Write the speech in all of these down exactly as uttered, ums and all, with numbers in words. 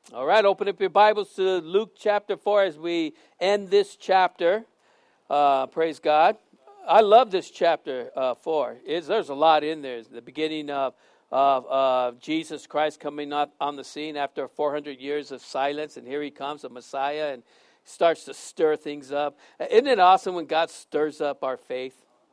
All right, open up your Bibles to Luke chapter four as we end this chapter. Uh, praise God. I love this chapter uh, four. It's, there's a lot in there. It's the beginning of, of uh, Jesus Christ coming up on the scene after four hundred years of silence, and here he comes, the Messiah, and starts to stir things up. Isn't it awesome when God stirs up our faith?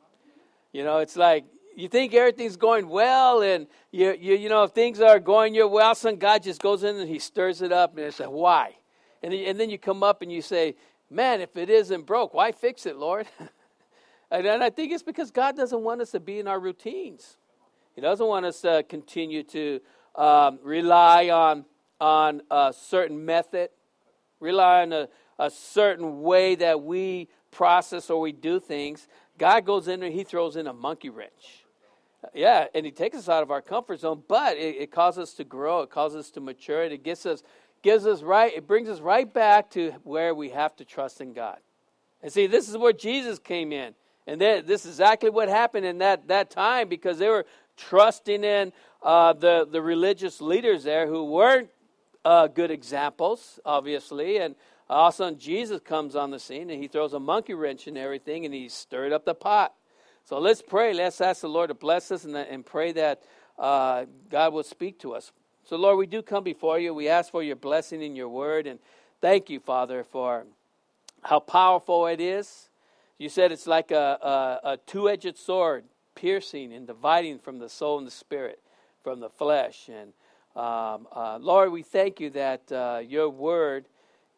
You know, it's like, you think everything's going well, and you you you know if things are going your way, all of a sudden God just goes in and He stirs it up, and it's like, why? And and then you come up and you say, man, if it isn't broke, why fix it, Lord? and, and I think it's because God doesn't want us to be in our routines. He doesn't want us to continue to um, rely on on a certain method, rely on a, a certain way that we process or we do things. God goes in and He throws in a monkey wrench. Yeah, and He takes us out of our comfort zone, but it, it causes us to grow. It causes us to mature. And it gets us, gives us right. It brings us right back to where we have to trust in God. And see, this is where Jesus came in, and then, this is exactly what happened in that, that time, because they were trusting in uh, the the religious leaders there who weren't uh, good examples, obviously, and all of a sudden Jesus comes on the scene and He throws a monkey wrench in everything, and He stirred up the pot. So let's pray. Let's ask the Lord to bless us and, and pray that uh, God will speak to us. So Lord, we do come before You. We ask for Your blessing in Your word. And thank You, Father, for how powerful it is. You said it's like a, a, a two-edged sword, piercing and dividing from the soul and the spirit, from the flesh. And um, uh, Lord, we thank You that uh, Your word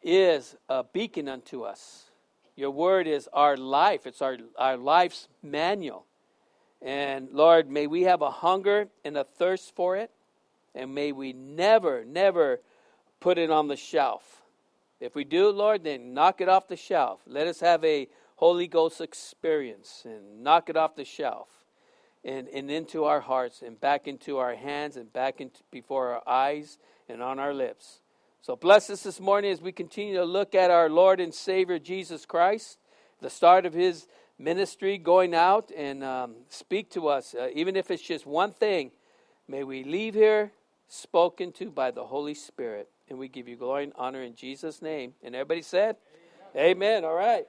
is a beacon unto us. Your word is our life. It's our, our life's manual. And Lord, may we have a hunger and a thirst for it. And may we never, never put it on the shelf. If we do, Lord, then knock it off the shelf. Let us have a Holy Ghost experience and knock it off the shelf. And, and into our hearts and back into our hands and back into before our eyes and on our lips. So bless us this morning as we continue to look at our Lord and Savior Jesus Christ, the start of His ministry, going out and um, speak to us. Uh, even if it's just one thing, may we leave here spoken to by the Holy Spirit. And we give You glory and honor in Jesus' name. And everybody said, Amen. Amen. All right.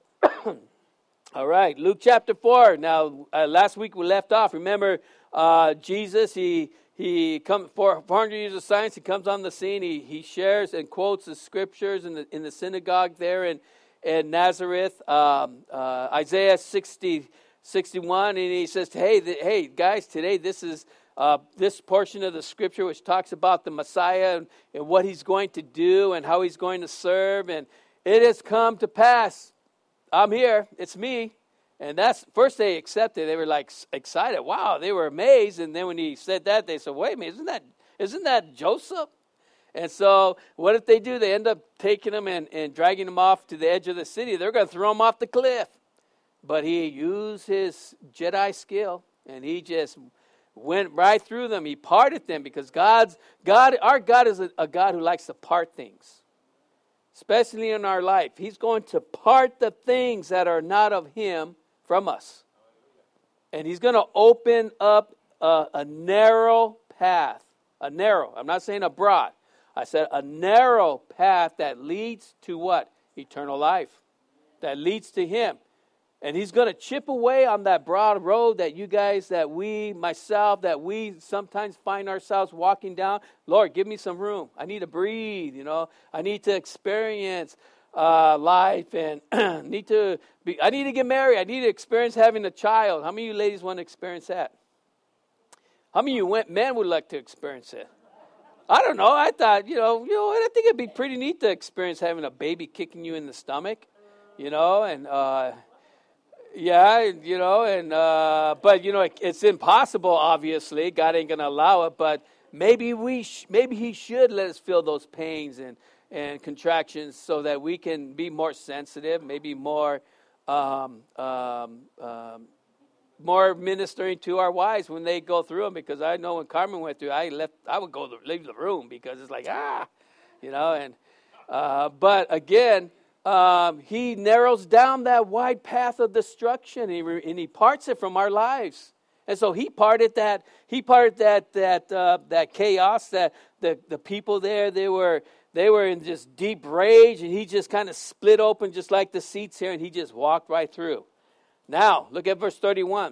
All right. Luke chapter four. Now, uh, last week we left off. Remember, uh, Jesus, He... He comes for four hundred years of science. He comes on the scene. He he shares and quotes the scriptures in the in the synagogue there in in Nazareth, um, uh, Isaiah sixty, sixty-one, and he says, "Hey, the, hey guys, today this is uh, this portion of the scripture which talks about the Messiah and, and what He's going to do and how He's going to serve, and it has come to pass. I'm here. It's me." And that's, first they accepted, they were like excited, wow, they were amazed. And then when He said that, they said, wait a minute, isn't that, isn't that Joseph? And so what if they do? They end up taking him and, and dragging him off to the edge of the city. They're going to throw him off the cliff. But He used His Jedi skill, and He just went right through them. He parted them, because God's God, our God is a, a God who likes to part things, especially in our life. He's going to part the things that are not of Him from us. And He's going to open up a, a narrow path. A narrow. I'm not saying a broad. I said a narrow path that leads to what? Eternal life. That leads to Him. And He's going to chip away on that broad road that you guys, that we, myself, that we sometimes find ourselves walking down. Lord, give me some room. I need to breathe, you know. I need to experience uh, life, and need to be, I need to get married. I need to experience having a child. How many of you ladies want to experience that? How many of you men would like to experience it? I don't know. I thought, you know, you know, I think it'd be pretty neat to experience having a baby kicking you in the stomach, you know, and uh, yeah, you know, and uh, but you know, it, it's impossible. Obviously, God ain't gonna allow it. But maybe we, sh- maybe He should let us feel those pains and and contractions, so that we can be more sensitive, maybe more, um, um, um, more ministering to our wives when they go through them. Because I know when Carmen went through, I left, I would go to, leave the room, because it's like ah, you know. And uh, but again. Um, he narrows down that wide path of destruction, and he, re- and he parts it from our lives. And so he parted that, he parted that that uh, that chaos, that the, the people there, they were they were in just deep rage, and he just kind of split open just like the seats here, and he just walked right through. Now, look at verse thirty-one.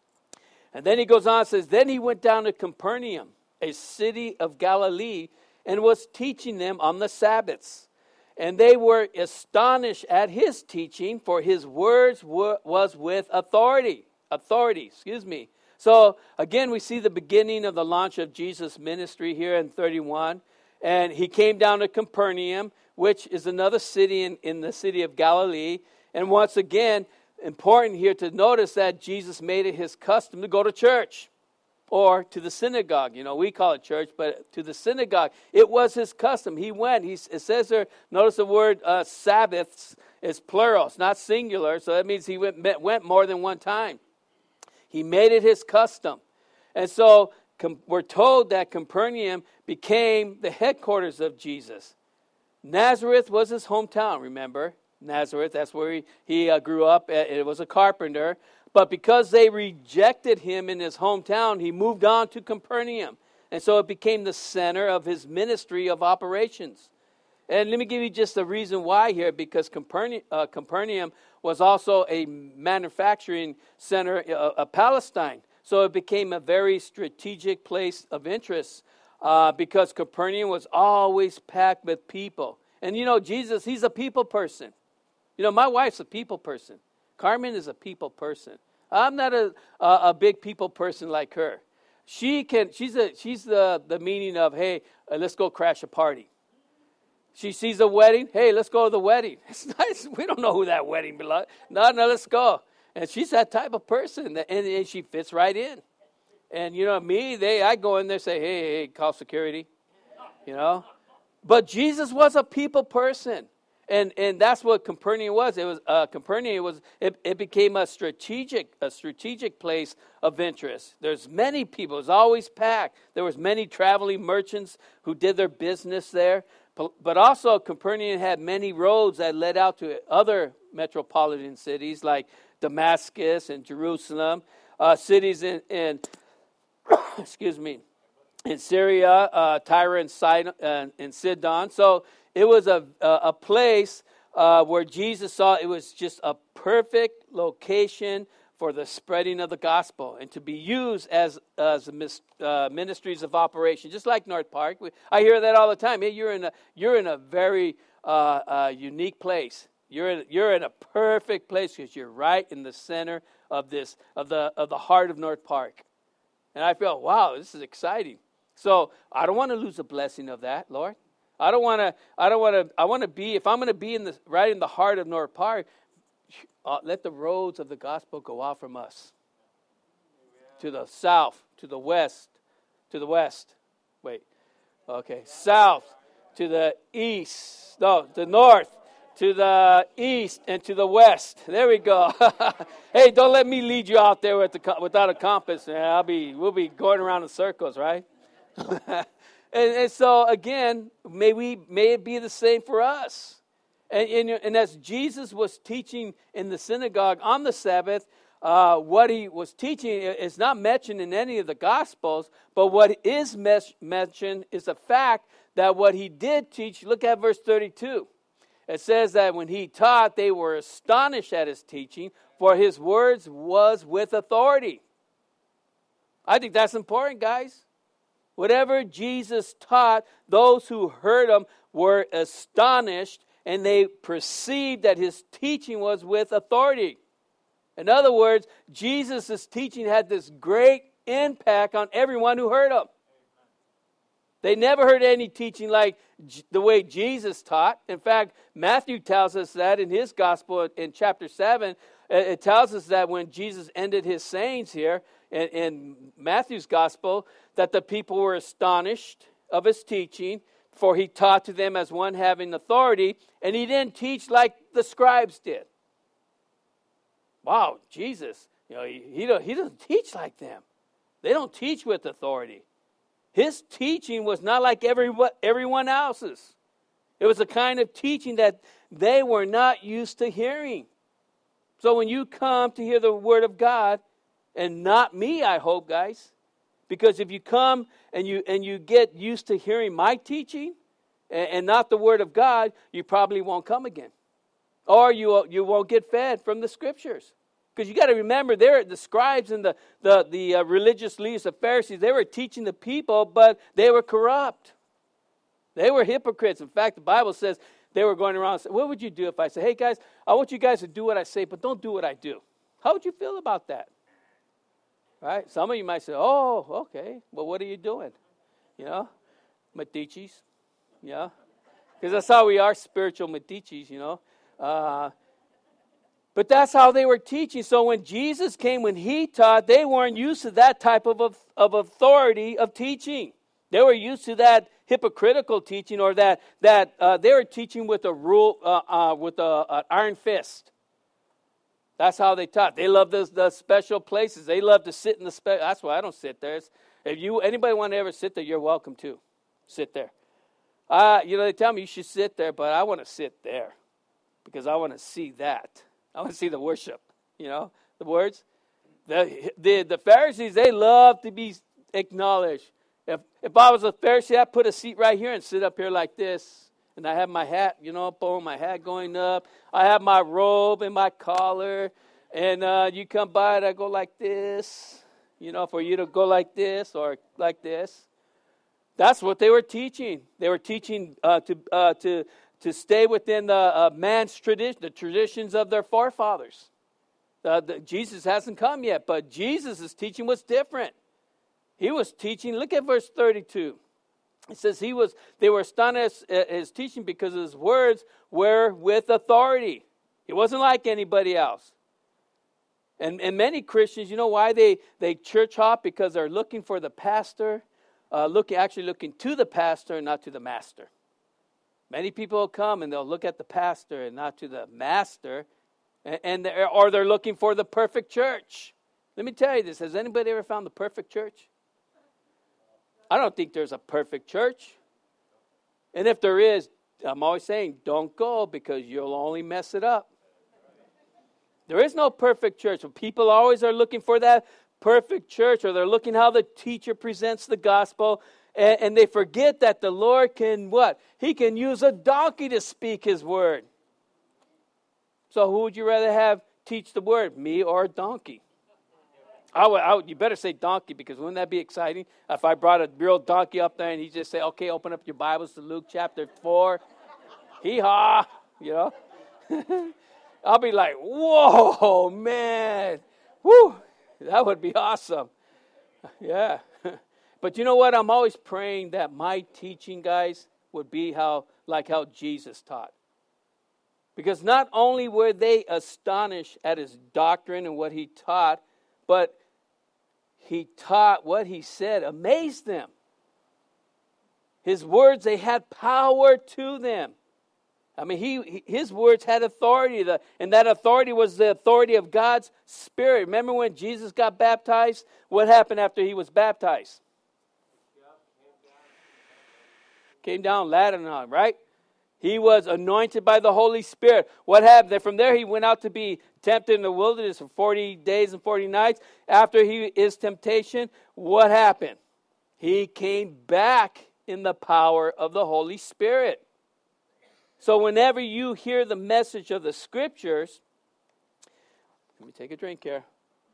And then he goes on and says, then he went down to Capernaum, a city of Galilee, and was teaching them on the Sabbaths. And they were astonished at his teaching, for his words were, was with authority. Authority, excuse me. So, again, we see the beginning of the launch of Jesus' ministry here in thirty-one. And he came down to Capernaum, which is another city in, in the city of Galilee. And once again, important here to notice that Jesus made it his custom to go to church or to the synagogue. You know, we call it church, but to the synagogue. It was his custom. He went. He, it says there, notice the word uh, Sabbaths is plural. It's not singular, so that means he went, went more than one time. He made it his custom. And so com- we're told that Capernaum became the headquarters of Jesus. Nazareth was his hometown, remember? Nazareth, that's where he, he uh, grew up. It was a carpenter. But because they rejected him in his hometown, he moved on to Capernaum. And so it became the center of his ministry of operations. And let me give you just the reason why here, because Capernaum, uh, Capernaum was also a manufacturing center of, of Palestine. So it became a very strategic place of interest uh, because Capernaum was always packed with people. And you know, Jesus, he's a people person. You know, my wife's a people person. Carmen is a people person. I'm not a a, a big people person like her. She can. She's a. She's the the meaning of, hey, uh, let's go crash a party. She sees a wedding. Hey, let's go to the wedding. It's nice. We don't know who that wedding belongs. No, no, let's go. And she's that type of person, that, and, and she fits right in. And you know me, they I go in there and say, hey, hey, call security. You know, but Jesus was a people person. And and that's what Capernaum was. It was uh, Capernaum was it, it became a strategic a strategic place of interest. There's many people. It was always packed. There was many traveling merchants who did their business there. But also Capernaum had many roads that led out to other metropolitan cities like Damascus and Jerusalem, uh, cities in in excuse me in Syria, uh, Tyre and Sidon, uh, and Sidon. So it was a a, a place uh, where Jesus saw it was just a perfect location for the spreading of the gospel and to be used as as uh, ministries of operation, just like North Park. We, I hear that all the time. Hey, you're in a you're in a very uh, uh, unique place. You're in, you're in a perfect place because you're right in the center of this of the of the heart of North Park. And I feel, wow, this is exciting. So I don't want to lose a blessing of that, Lord. I don't want to. I don't want to. I want to be. If I'm going to be in the right in the heart of North Park, uh, let the roads of the gospel go out from us to the south, to the west, to the west. Wait, okay, south to the east. No, the north to the east and to the west. There we go. Hey, don't let me lead you out there with the, without a compass. Yeah, I'll be. We'll be going around in circles, right? And, and so again, may we may it be the same for us. And, and, and as Jesus was teaching in the synagogue on the Sabbath, uh, what he was teaching is not mentioned in any of the Gospels, but what is mes- mentioned is the fact that what he did teach. Look at verse thirty-two. It says that when he taught, they were astonished at his teaching, for his words was with authority. I think that's important, guys. Whatever Jesus taught, those who heard him were astonished, and they perceived that his teaching was with authority. In other words, Jesus' teaching had this great impact on everyone who heard him. They never heard any teaching like the way Jesus taught. In fact, Matthew tells us that in his gospel in chapter seven. It tells us that when Jesus ended his sayings here in, in Matthew's gospel, that the people were astonished of his teaching, for he taught to them as one having authority, and he didn't teach like the scribes did. Wow, Jesus, you know, he, he, don't, he doesn't teach like them. They don't teach with authority. His teaching was not like every, everyone else's. It was a kind of teaching that they were not used to hearing. So when you come to hear the word of God, And not me, I hope, guys. Because if you come and you and you get used to hearing my teaching and, and not the Word of God, you probably won't come again. Or you, you won't get fed from the Scriptures. Because you got to remember, they're the scribes and the, the, the uh, religious leaders, the Pharisees, they were teaching the people, but they were corrupt. They were hypocrites. In fact, the Bible says they were going around and saying, what would you do if I say, hey guys, I want you guys to do what I say, but don't do what I do? How would you feel about that? Right? Some of you might say, oh, okay, well, what are you doing? You know, metiches, yeah. Because that's how we are, spiritual metiches, you know. Uh, but that's how they were teaching. So when Jesus came, when he taught, they weren't used to that type of, of, of authority of teaching. They were used to that hypocritical teaching, or that that uh, they were teaching with a rule, uh, uh, with a, an iron fist. That's how they taught. They love the, the special places. They love to sit in the special. That's why I don't sit there. It's, if you anybody want to ever sit there, you're welcome to sit there. Uh, you know, they tell me you should sit there, but I want to sit there because I want to see that. I want to see the worship. You know, the words. The the the Pharisees, they love to be acknowledged. If if I was a Pharisee, I'd put a seat right here and sit up here like this. And I have my hat, you know, boom, my hat going up. I have my robe and my collar. And uh, you come by and I go like this, you know, for you to go like this or like this. That's what they were teaching. They were teaching uh, to uh, to to stay within the uh, man's tradition, the traditions of their forefathers. Uh, the, Jesus hasn't come yet, but Jesus' teaching was different. He was teaching, look at verse thirty-two. It says he was. They were astonished at his teaching because his words were with authority. He wasn't like anybody else. And, and many Christians, you know why they, they church hop? Because they're looking for the pastor, uh, looking actually looking to the pastor and not to the master. Many people will come and they'll look at the pastor and not to the master, and, and they're, or they're looking for the perfect church. Let me tell you this: has anybody ever found the perfect church? I don't think there's a perfect church. And if there is, I'm always saying, don't go because you'll only mess it up. There is no perfect church. People always are looking for that perfect church, or they're looking how the teacher presents the gospel, and, and they forget that the Lord can what? He can use a donkey to speak his word. So who would you rather have teach the word, me or a donkey? I would, I would, you better say donkey, because wouldn't that be exciting? If I brought a real donkey up there and he just say, okay, open up your Bibles to Luke chapter four. Hee-haw, you know. I'll be like, whoa, man. Woo, that would be awesome. Yeah. But you know what? I'm always praying that my teaching, guys, would be how like how Jesus taught. Because not only were they astonished at his doctrine and what he taught, but he taught what he said amazed them. His words, they had power to them. I mean, he his words had authority, the, and that authority was the authority of God's Spirit. Remember when Jesus got baptized? What happened after he was baptized? Came down Latin on, right? He was anointed by the Holy Spirit. What happened? From there, he went out to be tempted in the wilderness for forty days and forty nights. After he, his temptation, what happened? He came back in the power of the Holy Spirit. So whenever you hear the message of the Scriptures, let me take a drink here.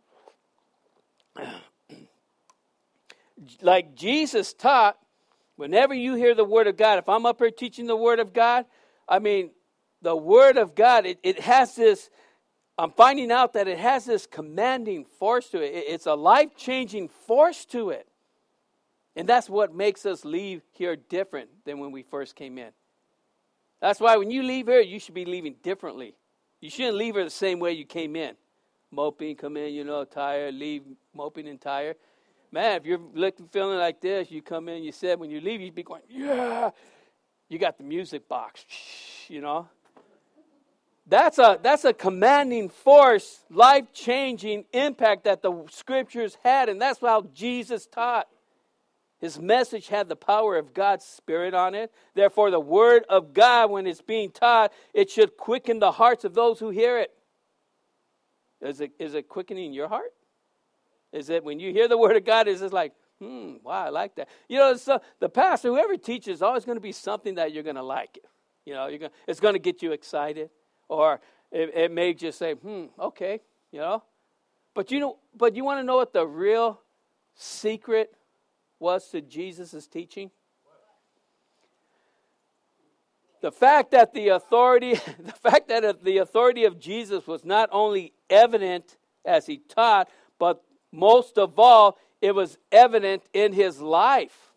Like Jesus taught, whenever you hear the Word of God, if I'm up here teaching the Word of God, I mean, the Word of God, it, it has this, I'm finding out that it has this commanding force to it. it. It's a life-changing force to it. And that's what makes us leave here different than when we first came in. That's why when you leave here, you should be leaving differently. You shouldn't leave here the same way you came in. Moping, come in, you know, tired, leave moping and tired. Man, if you're looking, feeling like this, you come in, you said, when you leave, you'd be going, yeah. You got the music box, you know. That's a that's a commanding force, life-changing impact that the Scriptures had, and that's how Jesus taught. His message had the power of God's Spirit on it. Therefore, the Word of God, when it's being taught, it should quicken the hearts of those who hear it. Is it, is it quickening your heart? Is that when you hear the word of God, it's just like, hmm, wow, I like that. You know, so the pastor, whoever teaches, is always going to be something that you're going to like. You know, you're gonna, it's going to get you excited. Or it, it may just say, hmm, okay, you know. But you know, but you want to know what the real secret was to Jesus' teaching? The fact that the authority, the fact that the authority of Jesus was not only evident as he taught, but most of all, it was evident in his life.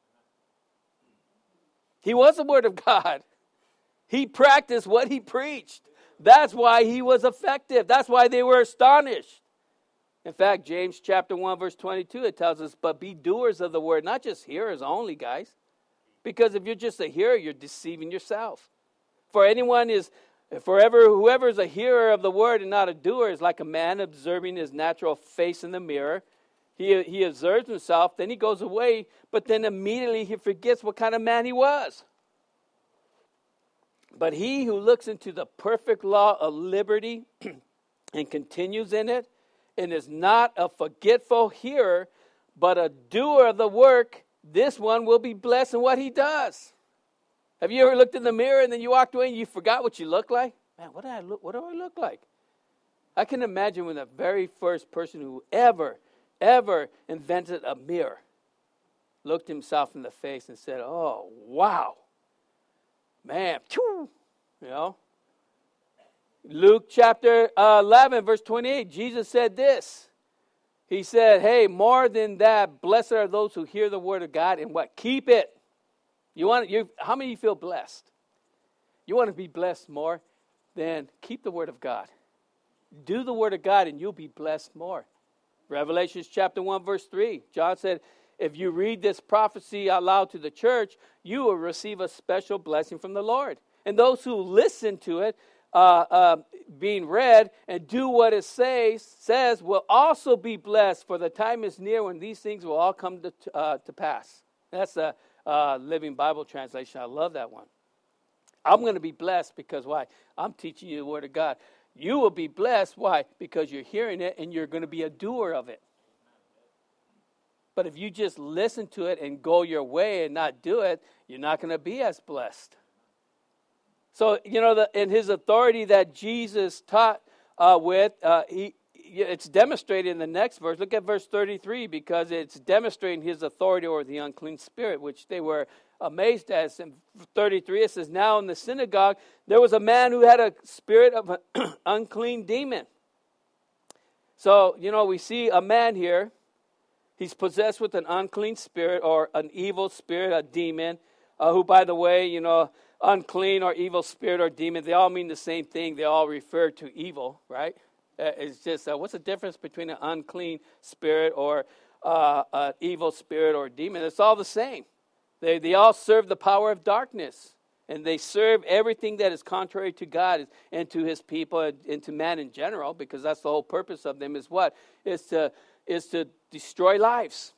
He was the Word of God. He practiced what he preached. That's why he was effective. That's why they were astonished. In fact, James chapter one, verse twenty-two, it tells us, but be doers of the word, not just hearers only, guys. Because if you're just a hearer, you're deceiving yourself. For anyone is, forever, whoever is a hearer of the word and not a doer is like a man observing his natural face in the mirror. He, he observes himself, then he goes away, but then immediately he forgets what kind of man he was. But he who looks into the perfect law of liberty and continues in it, and is not a forgetful hearer, but a doer of the work, this one will be blessed in what he does. Have you ever looked in the mirror and then you walked away and you forgot what you look like? Man, what do I look, what do I look like? I can imagine when the very first person who ever, ever invented a mirror looked himself in the face and said, oh, wow. Man, phew, you know. Luke chapter uh, eleven, verse twenty-eight, Jesus said this. He said, hey, more than that, blessed are those who hear the word of God and what? Keep it. You want you? How many of you feel blessed? You want to be blessed more? Then keep the word of God. Do the word of God and you'll be blessed more. Revelation chapter one, verse three, John said, if you read this prophecy out loud to the church, you will receive a special blessing from the Lord. And those who listen to it, uh, uh, being read, and do what it says, says will also be blessed, for the time is near when these things will all come to, uh, to pass. That's a uh, Living Bible translation. I love that one. I'm going to be blessed because why? I'm teaching you the word of God. You will be blessed. Why? Because you're hearing it and you're going to be a doer of it. But if you just listen to it and go your way and not do it, you're not going to be as blessed. So, you know, the, in his authority that Jesus taught uh, with, uh, he, it's demonstrated in the next verse. Look at verse thirty-three, because it's demonstrating his authority over the unclean spirit, which they were amazed at. In thirty-three, it says, now in the synagogue, there was a man who had a spirit of an unclean demon. So, you know, we see a man here. He's possessed with an unclean spirit or an evil spirit, a demon, uh, who, by the way, you know, unclean or evil spirit or demon, they all mean the same thing. They all refer to evil, right? Uh, it's just, uh, what's the difference between an unclean spirit or uh, an evil spirit or demon? It's all the same. They, they all serve the power of darkness. And they serve everything that is contrary to God and to his people and, and to man in general, because that's the whole purpose of them is what? Is to is to destroy lives.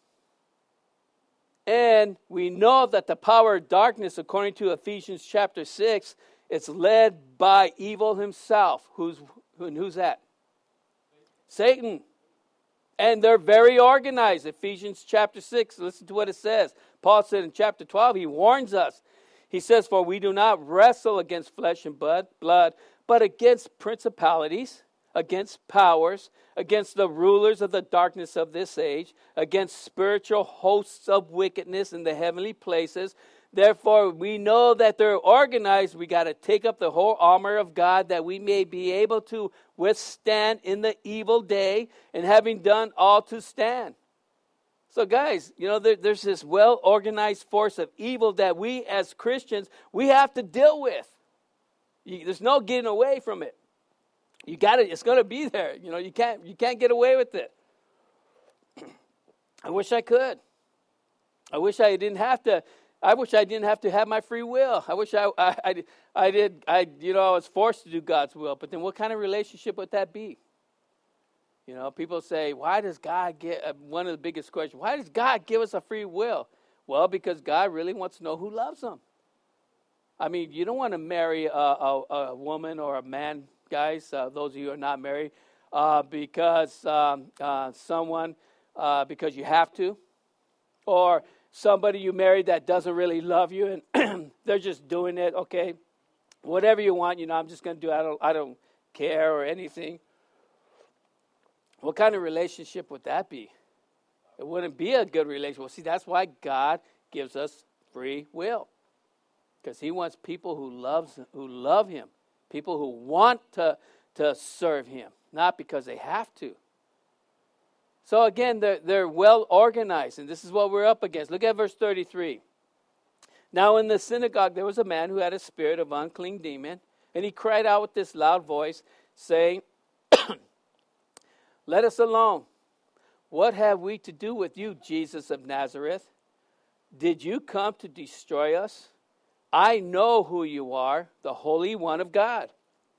And we know that the power of darkness, according to Ephesians chapter six, it's led by evil himself. Who's and who's that? Satan. And they're very organized. Ephesians chapter six, listen to what it says. Paul said in chapter twelve, he warns us. He says, for we do not wrestle against flesh and blood, blood, but against principalities, against powers, against the rulers of the darkness of this age, against spiritual hosts of wickedness in the heavenly places. Therefore, we know that they're organized. We got to take up the whole armor of God that we may be able to withstand in the evil day, and having done all to stand. So guys, you know, there, there's this well-organized force of evil that we as Christians, we have to deal with. You, there's no getting away from it. You got it. It's going to be there. You know, you can't you can't get away with it. I wish I could. I wish I didn't have to. I wish I didn't have to have my free will. I wish I I, I, I did. I you know I was forced to do God's will. But then, what kind of relationship would that be? You know, people say, "Why does God get?" Uh, one of the biggest questions: why does God give us a free will? Well, because God really wants to know who loves Him. I mean, you don't want to marry a, a, a woman or a man. Guys, uh, those of you who are not married, uh, because um, uh, someone, uh, because you have to, or somebody you married that doesn't really love you and they're just doing it, okay, whatever you want, you know, I'm just going to do it. I don't, I don't care or anything. What kind of relationship would that be? It wouldn't be a good relationship. Well, see, that's why God gives us free will, because he wants people who loves who love him, people who want to to serve him, not because they have to. So again, they're, they're well organized, and this is what we're up against. Look at verse thirty-three. Now in the synagogue there was a man who had a spirit of unclean demon, and he cried out with this loud voice, saying, "Let us alone. What have we to do with you, Jesus of Nazareth? Did you come to destroy us? I know who you are, the Holy One of God."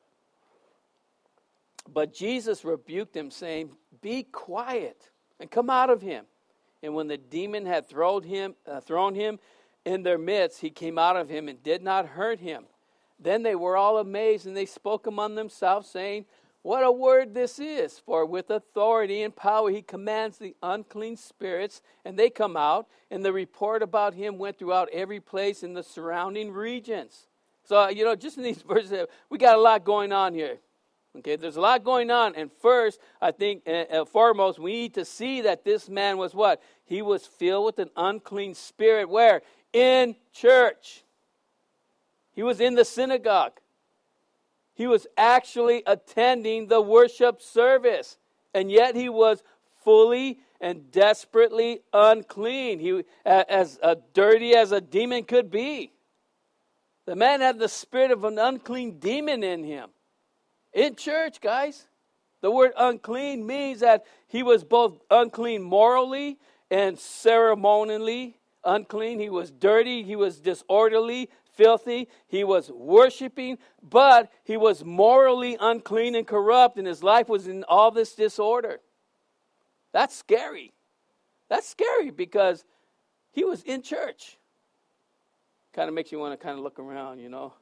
But Jesus rebuked him, saying, "Be quiet and come out of him." And when the demon had thrown him, uh, thrown him in their midst, he came out of him and did not hurt him. Then they were all amazed, and they spoke among themselves, saying, "What a word this is! For with authority and power he commands the unclean spirits, and they come out." And the report about him went throughout every place in the surrounding regions. So, you know, just in these verses, we got a lot going on here. Okay, there's a lot going on. And first, I think, uh, foremost, we need to see that this man was what? He was filled with an unclean spirit. Where? In church. He was in the synagogue. He was actually attending the worship service. And yet he was fully and desperately unclean. He as uh, dirty as a demon could be. The man had the spirit of an unclean demon in him. In church, guys. The word unclean means that he was both unclean morally and ceremonially unclean. He was dirty. He was disorderly, filthy. He was worshiping, but he was morally unclean and corrupt, and his life was in all this disorder. That's scary. That's scary because he was in church. Kind of makes you want to kind of look around, you know.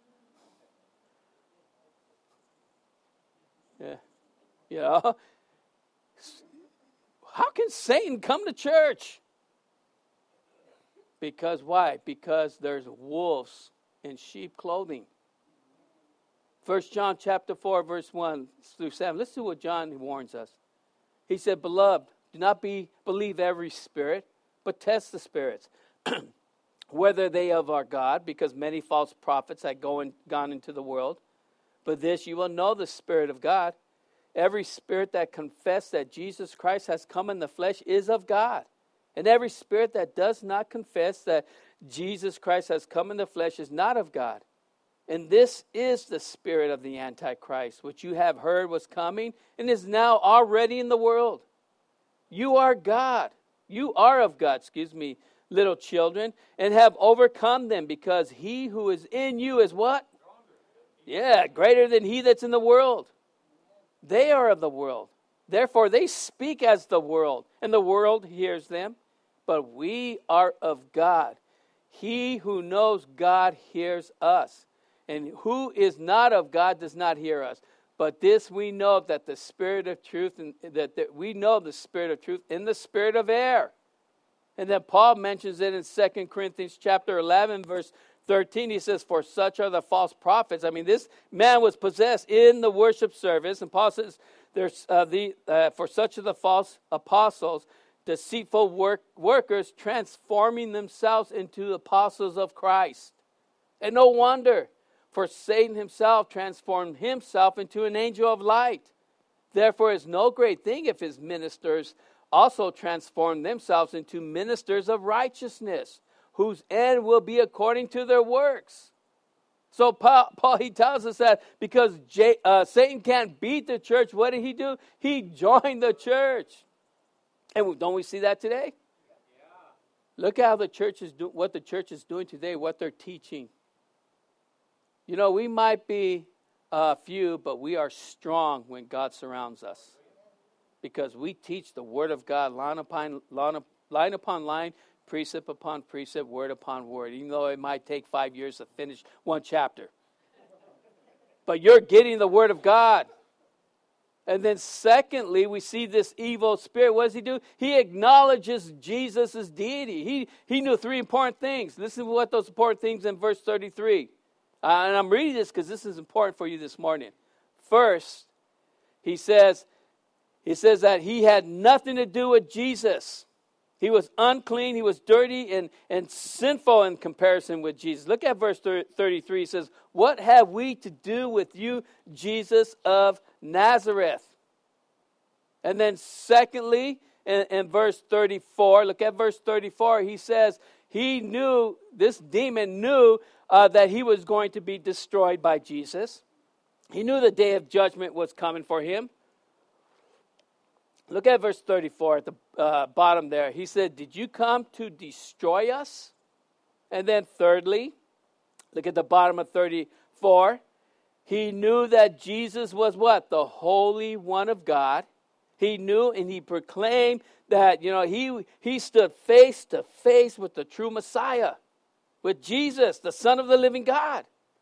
Yeah. You know. How can Satan come to church? Because why? Because there's wolves in sheep clothing. First John chapter four, verse one through seven. Listen to what John warns us. He said, "Beloved, do not be believe every spirit, but test the spirits, whether they of our God, because many false prophets had gone, gone into the world. But this you will know the Spirit of God. Every spirit that confesses that Jesus Christ has come in the flesh is of God. And every spirit that does not confess that Jesus Christ has come in the flesh is not of God. And this is the spirit of the Antichrist, which you have heard was coming and is now already in the world. You are God. You are of God, excuse me, little children, and have overcome them, because he who is in you is what? Yeah, greater than he that's in the world. They are of the world. Therefore, they speak as the world, and the world hears them. But we are of God. He who knows God hears us. And who is not of God does not hear us. But this we know, that the spirit of truth, and that, that we know the spirit of truth in the spirit of error. And then Paul mentions it in Second Corinthians chapter eleven, verse thirteen. He says, "For such are the false prophets." I mean, this man was possessed in the worship service. And Paul says, "There's uh, the uh, for such are the false apostles, deceitful work, workers, transforming themselves into apostles of Christ." And no wonder, for Satan himself transformed himself into an angel of light. Therefore, it's no great thing if his ministers also transform themselves into ministers of righteousness, whose end will be according to their works. So Paul, Paul he tells us that because J, uh, Satan can't beat the church, what did he do? He joined the church. And don't we see that today? Yeah. Look at how the church is do, what the church is doing today, what they're teaching. You know, we might be uh, few, but we are strong when God surrounds us, because we teach the Word of God line upon line, line upon line, precept upon precept, word upon word, even though it might take five years to finish one chapter. But you're getting the Word of God. And then secondly, we see this evil spirit. What does he do? He acknowledges Jesus' deity. He, he knew three important things. Listen to what those important things in verse thirty-three. Uh, and I'm reading this because this is important for you this morning. First, he says, he says that he had nothing to do with Jesus. He was unclean, he was dirty and, and sinful in comparison with Jesus. Look at verse thirty-three. He says, what have we to do with you, Jesus of Nazareth? And then secondly, in, in verse thirty-four, look at verse thirty-four. He says, he knew, this demon knew uh, that he was going to be destroyed by Jesus. He knew the day of judgment was coming for him. Look at verse thirty-four at the uh, bottom there. He said, did you come to destroy us? And then thirdly, look at the bottom of thirty-four. He knew that Jesus was what? The Holy One of God. He knew and he proclaimed that, you know, he, he stood face to face with the true Messiah, with Jesus, the Son of the living God.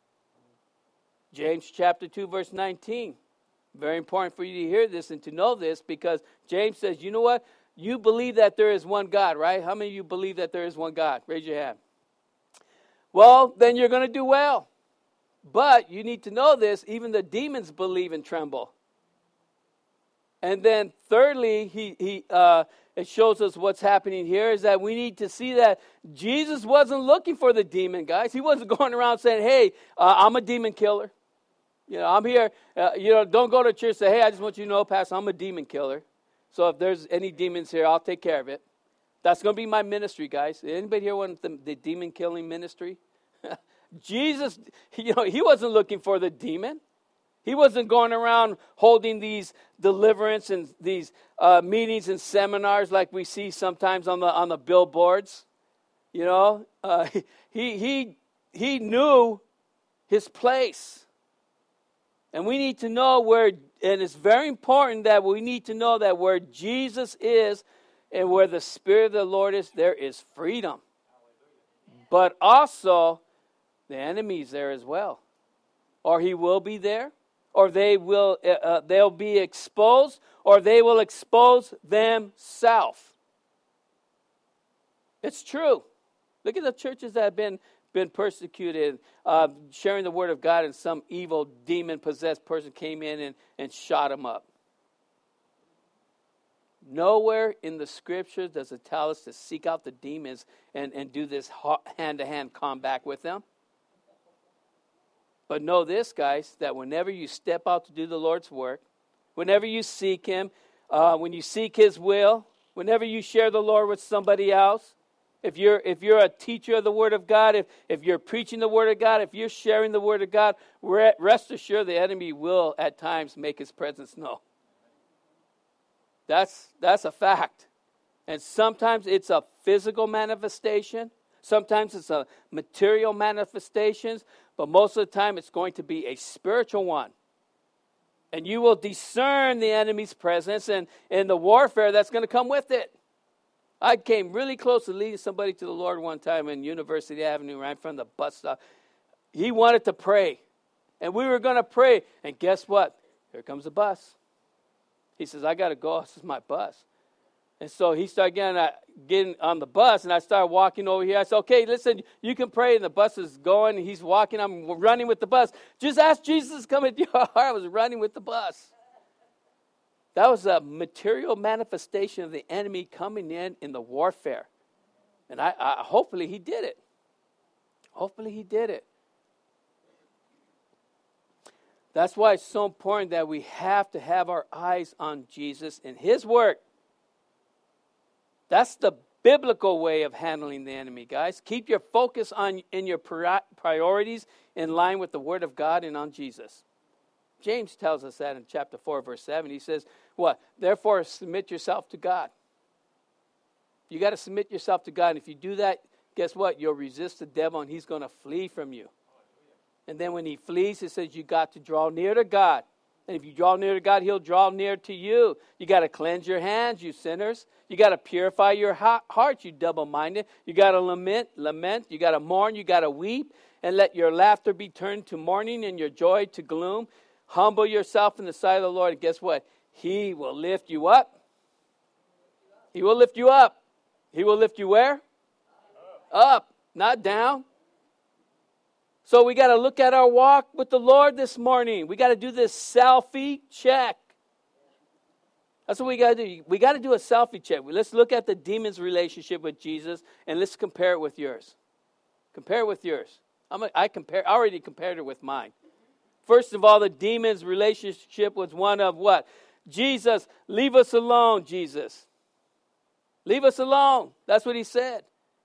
James chapter two, verse nineteen. Very important for you to hear this and to know this, because James says, you know what? You believe that there is one God, right? How many of you believe that there is one God? Raise your hand. Well, then you're going to do well. But you need to know this, even the demons believe and tremble. And then thirdly, he, he uh, it shows us what's happening here is that we need to see that Jesus wasn't looking for the demon, guys. He wasn't going around saying, hey, uh, I'm a demon killer. You know, I'm here, uh, you know, don't go to church and say, hey, I just want you to know, Pastor, I'm a demon killer. So if there's any demons here, I'll take care of it. That's going to be my ministry, guys. Anybody here want the, the demon killing ministry? Jesus, you know, he wasn't looking for the demon. He wasn't going around holding these deliverance and these uh, meetings and seminars like we see sometimes on the on the billboards. You know, uh, he he he knew his place. And we need to know where, and it's very important that we need to know that where Jesus is and where the Spirit of the Lord is, there is freedom. But also, the enemy's there as well. Or he will be there, or they will, uh, they'll be exposed, or they will expose themselves. It's true. Look at the churches that have been been persecuted, uh, sharing the word of God, and some evil demon-possessed person came in and, and shot him up. Nowhere in the scriptures does it tell us to seek out the demons and, and do this hand-to-hand combat with them. But know this, guys, that whenever you step out to do the Lord's work, whenever you seek him, uh, when you seek his will, whenever you share the Lord with somebody else, If you're if you're a teacher of the Word of God, if, if you're preaching the Word of God, if you're sharing the Word of God, rest assured the enemy will at times make his presence known. That's that's a fact. And sometimes it's a physical manifestation. Sometimes it's a material manifestation. But most of the time it's going to be a spiritual one. And you will discern the enemy's presence and, and the warfare that's going to come with it. I came really close to leading somebody to the Lord one time in University Avenue right from the bus stop. He wanted to pray. And we were going to pray. And guess what? Here comes the bus. He says, I got to go. This is my bus. And so he started getting, uh, getting on the bus, and I started walking over here. I said, okay, listen, you can pray. And the bus is going, and he's walking. I'm running with the bus. Just ask Jesus to come into your heart. I was running with the bus. That was a material manifestation of the enemy coming in in the warfare. And I, I hopefully he did it. Hopefully he did it. That's why it's so important that we have to have our eyes on Jesus and his work. That's the biblical way of handling the enemy, guys. Keep your focus on in your priorities in line with the Word of God and on Jesus. James tells us that in chapter four, verse seven. He says, what? Therefore, submit yourself to God. You got to submit yourself to God. And if you do that, guess what? You'll resist the devil, and he's going to flee from you. And then when he flees, it says you got to draw near to God. And if you draw near to God, he'll draw near to you. You got to cleanse your hands, you sinners. You got to purify your heart, you double-minded. You got to lament, lament. You got to mourn. You got to weep. And let your laughter be turned to mourning and your joy to gloom. Humble yourself in the sight of the Lord, and guess what? He will lift you up. He will lift you up. He will lift you where? Up, not down. So we got to look at our walk with the Lord this morning. We got to do this selfie check. That's what we got to do. We got to do a selfie check. Let's look at the demon's relationship with Jesus, and let's compare it with yours. Compare it with yours. I'm a, I compare. I already compared it with mine. First of all, the demon's relationship was one of what? Jesus, leave us alone, Jesus. Leave us alone. That's what he said.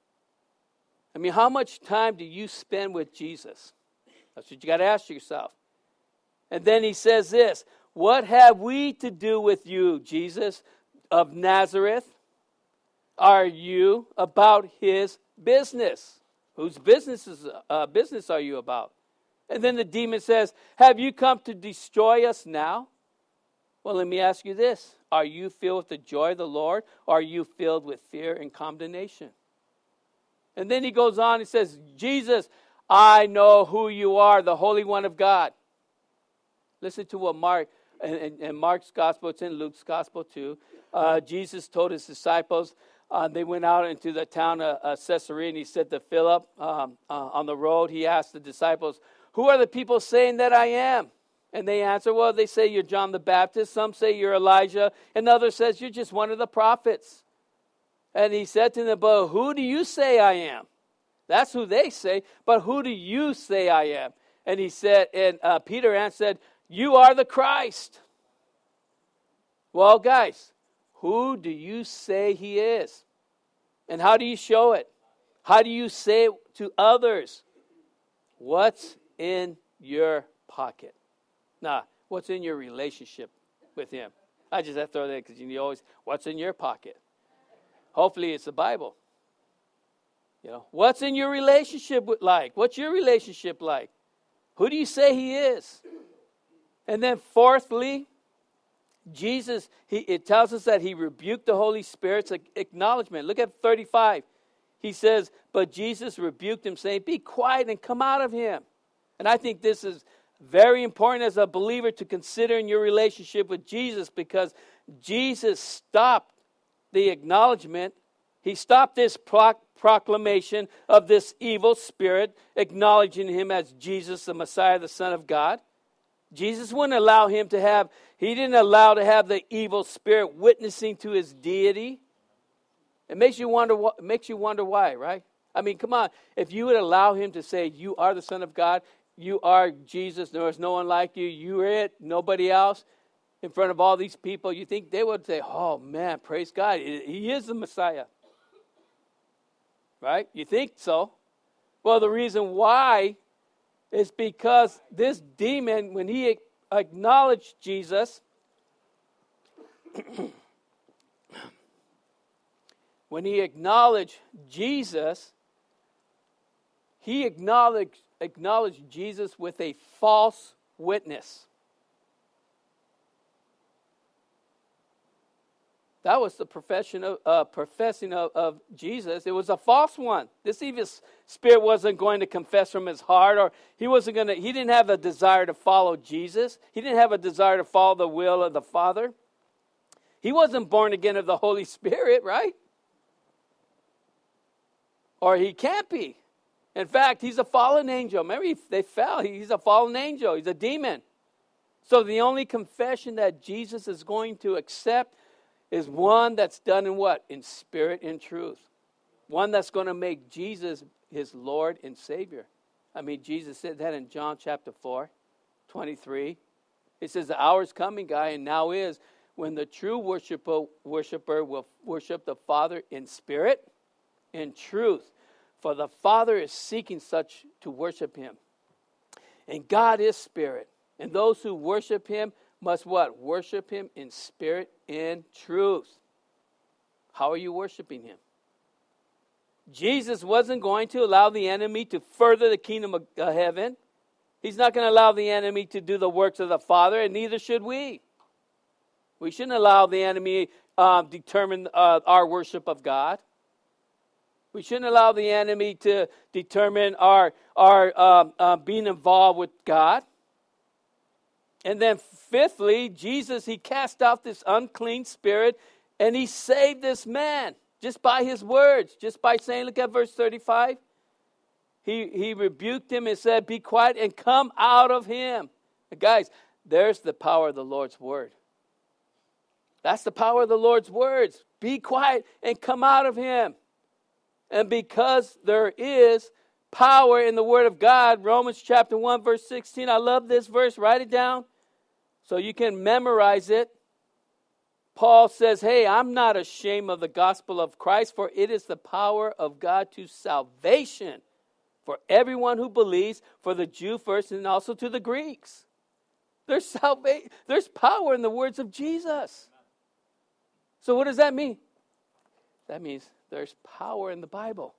I mean, how much time do you spend with Jesus? That's what you got to ask yourself. And then he says this, what have we to do with you, Jesus of Nazareth? Are you about his business? Whose business, is, uh, business are you about? And then the demon says, have you come to destroy us now? Well, let me ask you this. Are you filled with the joy of the Lord? Or are you filled with fear and condemnation? And then he goes on and says, Jesus, I know who you are, the Holy One of God. Listen to what Mark, and, and Mark's gospel, it's in Luke's gospel too. Uh, Jesus told his disciples, uh, they went out into the town of uh, Caesarea, and he said to Philip um, uh, on the road, he asked the disciples, who are the people saying that I am? And they answer, well, they say you're John the Baptist. Some say you're Elijah. And others says you're just one of the prophets. And he said to them, but who do you say I am? That's who they say. But who do you say I am? And he said, and uh, Peter answered, you are the Christ. Well, guys, who do you say he is? And how do you show it? How do you say it to others? What's in your pocket? Nah, what's in your relationship with him? I just have to throw that because you always, what's in your pocket? Hopefully it's the Bible. You know, what's in your relationship with, like? What's your relationship like? Who do you say he is? And then fourthly, Jesus, he, it tells us that he rebuked the Holy Spirit's acknowledgement. Look at thirty-five. He says, but Jesus rebuked him, saying, be quiet and come out of him. And I think this is very important as a believer to consider in your relationship with Jesus, because Jesus stopped the acknowledgement. He stopped this pro- proclamation of this evil spirit, acknowledging him as Jesus, the Messiah, the Son of God. Jesus wouldn't allow him to have, he didn't allow to have the evil spirit witnessing to his deity. It makes you wonder, it makes you wonder why, right? I mean, come on. If you would allow him to say, you are the Son of God, you are Jesus, there is no one like you, you are it, nobody else, in front of all these people, you think they would say, oh man, praise God, he is the Messiah. Right? You think so? Well, the reason why is because this demon, when he acknowledged Jesus, when he acknowledged Jesus, he acknowledged, acknowledged Jesus with a false witness. That was the profession of, uh, professing of, of Jesus. It was a false one. This evil spirit wasn't going to confess from his heart, or he wasn't going to. He didn't have a desire to follow Jesus. He didn't have a desire to follow the will of the Father. He wasn't born again of the Holy Spirit, right? Or he can't be. In fact, he's a fallen angel. Remember, he, they fell. He's a fallen angel. He's a demon. So the only confession that Jesus is going to accept is one that's done in what? In spirit and truth. One that's going to make Jesus his Lord and Savior. I mean, Jesus said that in John chapter four, twenty-three. It says, the hour is coming, guy, and now is, when the true worshiper, worshiper will worship the Father in spirit and truth. For the Father is seeking such to worship him. And God is spirit. And those who worship him must what? Worship him in spirit and truth. How are you worshiping him? Jesus wasn't going to allow the enemy to further the kingdom of heaven. He's not going to allow the enemy to do the works of the Father, and neither should we. We shouldn't allow the enemy um, determine uh, our worship of God. We shouldn't allow the enemy to determine our, our um, uh, being involved with God. And then fifthly, Jesus, he cast out this unclean spirit and he saved this man just by his words, just by saying, look at verse thirty-five. He, he rebuked him and said, be quiet and come out of him. And guys, there's the power of the Lord's word. That's the power of the Lord's words. Be quiet and come out of him. And because there is power in the word of God, Romans chapter one, verse sixteen, I love this verse, write it down so you can memorize it. Paul says, hey, I'm not ashamed of the gospel of Christ, for it is the power of God to salvation for everyone who believes, for the Jew first and also to the Greeks. There's salvation, there's power in the words of Jesus. So what does that mean? That means there's power in the Bible.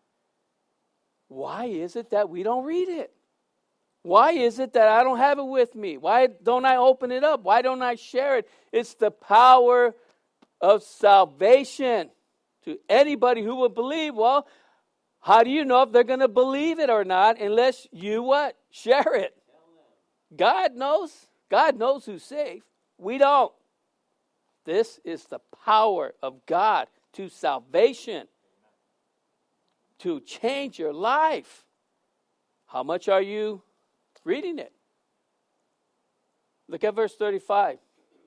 Why is it that we don't read it? Why is it that I don't have it with me? Why don't I open it up? Why don't I share it? It's the power of salvation to anybody who will believe. Well, how do you know if they're going to believe it or not unless you what? Share it. God knows. God knows who's saved. We don't. This is the power of God to salvation, to change your life. How much are you reading it? Look at verse thirty-five.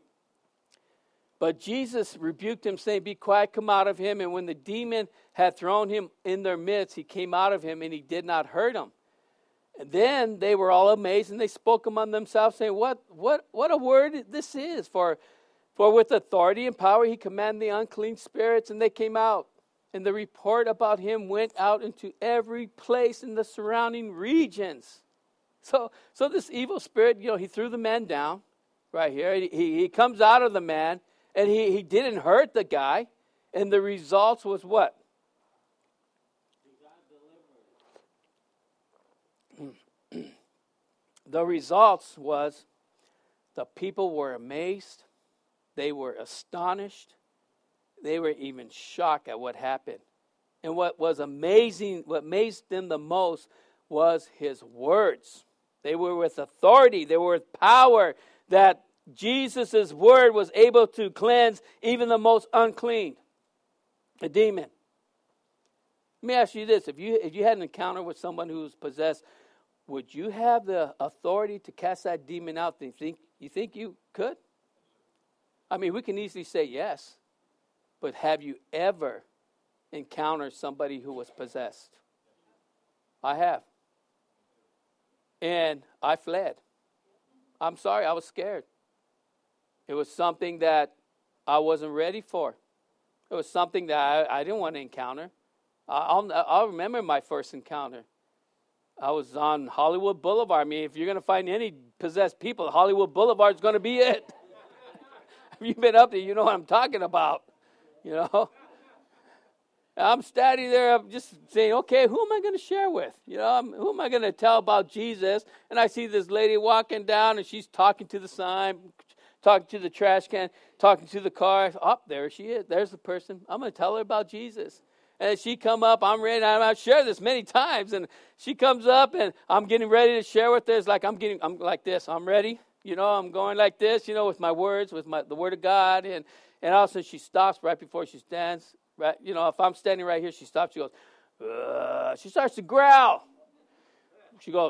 But Jesus rebuked him, saying, be quiet, come out of him. And when the demon had thrown him in their midst, he came out of him, and he did not hurt him. And then they were all amazed, and they spoke among themselves, saying, What what, what a word this is! For, for with authority and power he commanded the unclean spirits, and they came out. And the report about him went out into every place in the surrounding regions. So, so this evil spirit, you know, he threw the man down right here. He, he comes out of the man, and he, he didn't hurt the guy. And the results was what? The results was the people were amazed. They were astonished. They were even shocked at what happened. And what was amazing, what amazed them the most was his words. They were with authority. They were with power, that Jesus' word was able to cleanse even the most unclean, a demon. Let me ask you this. If you, if you had an encounter with someone who was possessed, would you have the authority to cast that demon out? Do you think, you think you could? I mean, we can easily say yes. But have you ever encountered somebody who was possessed? I have. And I fled. I'm sorry, I was scared. It was something that I wasn't ready for. It was something that I, I didn't want to encounter. I'll, I'll remember my first encounter. I was on Hollywood Boulevard. I mean, if you're going to find any possessed people, Hollywood Boulevard is going to be it. If you've been up there, you know what I'm talking about. You know, I'm standing there, I'm just saying, okay, who am I going to share with? You know, I'm, who am I going to tell about Jesus? And I see this lady walking down, and she's talking to the sign, talking to the trash can, talking to the car. Oh, there she is. There's the person. I'm going to tell her about Jesus. And she come up, I'm ready. I've shared this many times, and she comes up, and I'm getting ready to share with her. It's like I'm getting, I'm like this. I'm ready. You know, I'm going like this. You know, with my words, with my the Word of God, and. And all of a sudden she stops right before she stands. Right, you know, if I'm standing right here, she stops. She goes, Ugh. She starts to growl. She goes,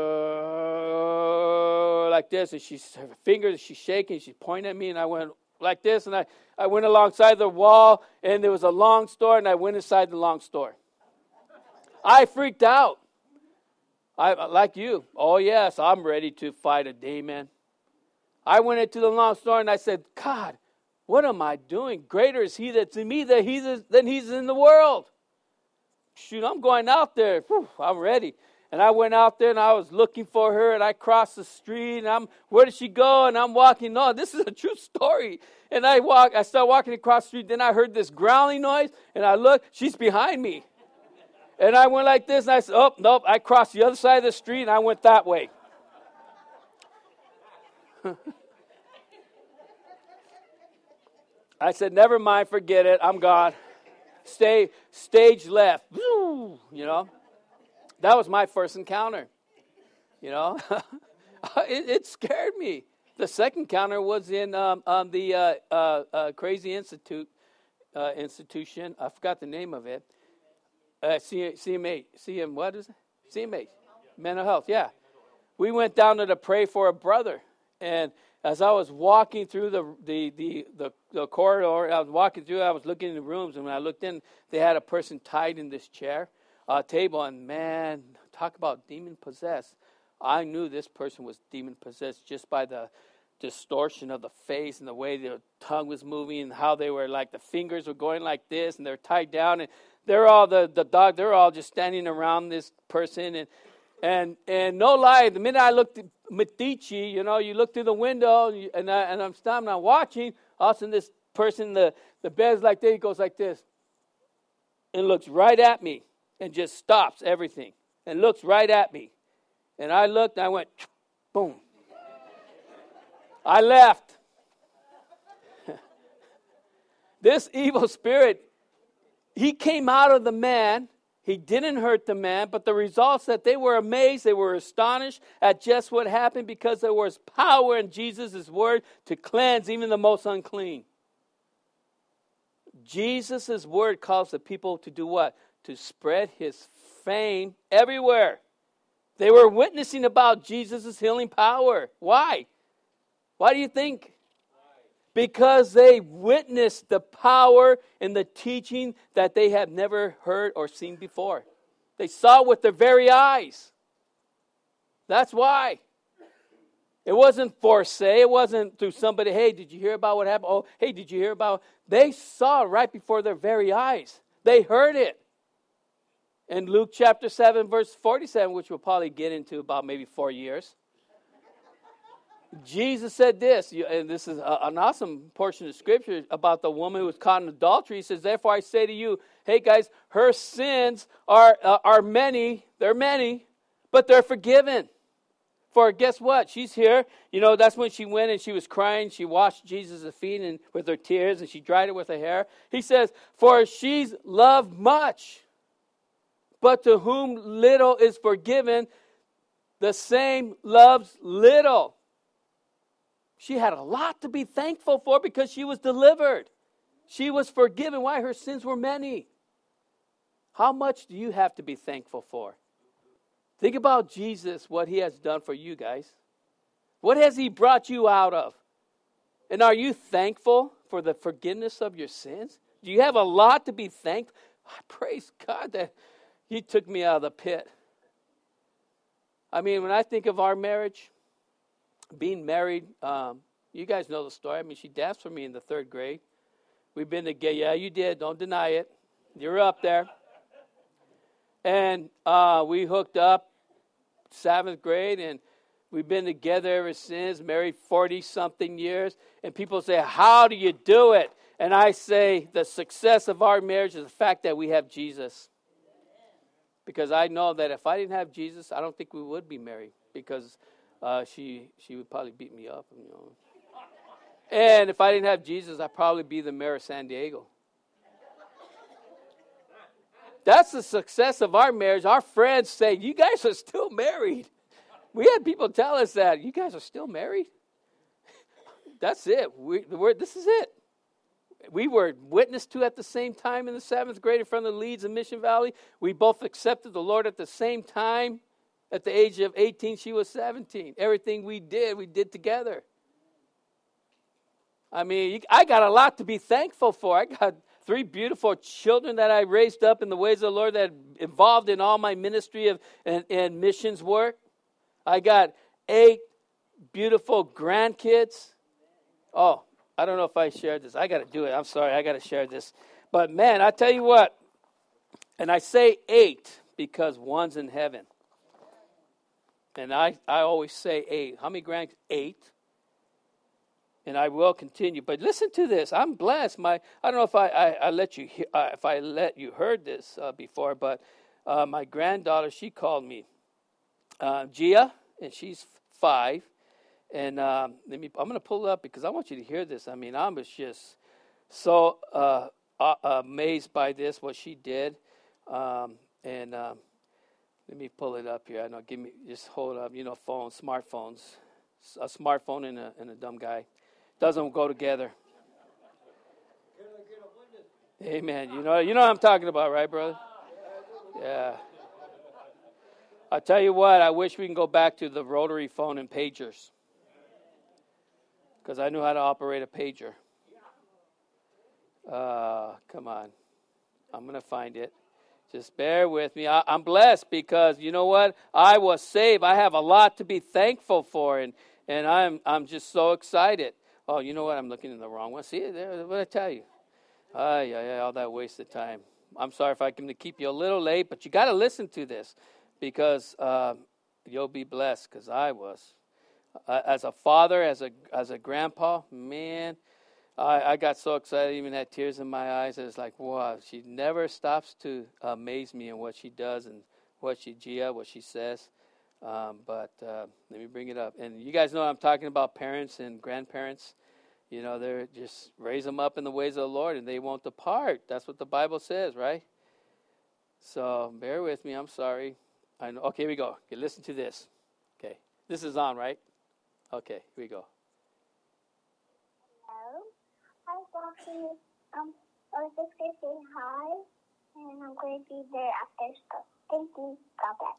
Ugh, like this. And she's, her fingers, she's shaking. She's pointing at me. And I went like this. And I, I went alongside the wall. And there was a long store. And I went inside the long store. I freaked out. I like you. Oh, yes, I'm ready to fight a demon. I went into the long store. And I said, God, what am I doing? Greater is he that's in me than he's, than he's in the world. Shoot, I'm going out there. Whew, I'm ready. And I went out there, and I was looking for her, and I crossed the street, and I'm, where did she go? And I'm walking. No, this is a true story. And I walk. I started walking across the street. Then I heard this growling noise, and I looked. She's behind me. And I went like this, and I said, oh, nope. I crossed the other side of the street, and I went that way. I said, never mind, forget it. I'm gone. Stay, stage left. You know, that was my first encounter. You know, it, it scared me. The second encounter was in um, um, the uh, uh, uh, Crazy Institute uh, institution. I forgot the name of it. Uh, C- CMH. CM, what is it? C M H. Mental health, yeah. We went down there to pray for a brother. And as I was walking through the the, the, the, the corridor, I was walking through, I was looking in the rooms. And when I looked in, they had a person tied in this chair, uh, table. And man, talk about demon-possessed. I knew this person was demon-possessed just by the distortion of the face and the way the tongue was moving and how they were like, the fingers were going like this and they're tied down. And they're all, the, the dog, they're all just standing around this person. And and and no lie, the minute I looked at Medici, you know, you look through the window and, you, and, I, and I'm standing, I'm watching, all of a sudden this person, the, the bed's like this, he goes like this and looks right at me and just stops everything and looks right at me. And I looked and I went, boom. I left. This evil spirit, he came out of the man. He didn't hurt the man, but the results that they were amazed, they were astonished at just what happened because there was power in Jesus' word to cleanse even the most unclean. Jesus' word calls the people to do what? To spread his fame everywhere. They were witnessing about Jesus' healing power. Why? Why do you think? Because they witnessed the power and the teaching that they have never heard or seen before. They saw with their very eyes. That's why. It wasn't for say. It wasn't through somebody, hey, did you hear about what happened? Oh, hey, did you hear about? They saw right before their very eyes. They heard it. In Luke chapter seven, verse forty-seven, which we'll probably get into about maybe four years. Jesus said this, and this is an awesome portion of Scripture about the woman who was caught in adultery. He says, therefore I say to you, hey guys, her sins are uh, are many, they're many, but they're forgiven. For guess what? She's here. You know, that's when she went and she was crying. She washed Jesus' feet and with her tears and she dried it with her hair. He says, for she's loved much, but to whom little is forgiven, the same loves little. She had a lot to be thankful for because she was delivered. She was forgiven. Why? Her sins were many. How much do you have to be thankful for? Think about Jesus, what he has done for you guys. What has he brought you out of? And are you thankful for the forgiveness of your sins? Do you have a lot to be thankful? I praise God that he took me out of the pit. I mean, when I think of our marriage, being married, um, you guys know the story. I mean, she danced for me in the third grade. We've been together. Yeah, you did. Don't deny it. You're up there. And uh, we hooked up seventh grade, and we've been together ever since, married forty-something years. And people say, how do you do it? And I say, the success of our marriage is the fact that we have Jesus. Because I know that if I didn't have Jesus, I don't think we would be married. Because uh, she she would probably beat me up. You know. And if I didn't have Jesus, I'd probably be the mayor of San Diego. That's the success of our marriage. Our friends say, you guys are still married. We had people tell us that. You guys are still married? That's it. We, the word, this is it. We were witnessed to at the same time in the seventh grade in front of the Leeds in Mission Valley. We both accepted the Lord at the same time. At the age of eighteen, she was seventeen. Everything we did, we did together. I mean, I got a lot to be thankful for. I got three beautiful children that I raised up in the ways of the Lord that involved in all my ministry of and, and missions work. I got eight beautiful grandkids. Oh, I don't know if I shared this. I got to do it. I'm sorry. I got to share this. But, man, I tell you what, and I say eight because one's in heaven. And I, I always say eight. How many grandkids? Eight. And I will continue. But listen to this. I'm blessed. My I don't know if I, I, I let you uh, if I let you heard this uh, before, but uh, my granddaughter, she called me uh, Gia, and she's five. And um, let me. I'm going to pull it up because I want you to hear this. I mean, I was just so uh, uh, amazed by this, what she did. Um, and um, let me pull it up here. I know. Give me just hold up. You know, phones, smartphones. a smartphone and a, and a dumb guy. Doesn't go together. Amen. You know, you know what I'm talking about, right, brother? Yeah. I tell you what, I wish we can go back to the rotary phone and pagers, because I knew how to operate a pager. Uh, come on. I'm going to find it. Just bear with me. I, I'm blessed because, you know what? I was saved. I have a lot to be thankful for, and, and I'm I'm just so excited. Oh, you know what? I'm looking in the wrong one. See, there, what did I tell you? Ah, yeah, yeah, all that wasted time. I'm sorry if I can keep you a little late, but you got to listen to this because uh, you'll be blessed, because I was. Uh, as a father, as a as a grandpa, man, I, I got so excited, even had tears in my eyes. It's like, wow, she never stops to amaze me in what she does and what she, Gia, what she says. Um, but uh, let me bring it up. And you guys know I'm talking about parents and grandparents. You know, they're just raise them up in the ways of the Lord, and they won't depart. That's what the Bible says, right? So bear with me. I'm sorry. I know. Okay, here we go. Okay, listen to this. Okay, this is on, right? Okay, here we go. Hello. Hi, Poppy. Um, I was just going to say hi, and I'm going to be there after school. Thank you. God bless.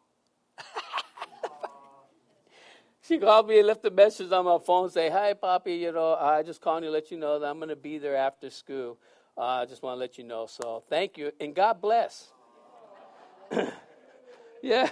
She called me and left a message on my phone, say, hi, Poppy, you know, I just calling you to let you know that I'm going to be there after school. Uh, I just want to let you know. So thank you, and God bless. Yeah.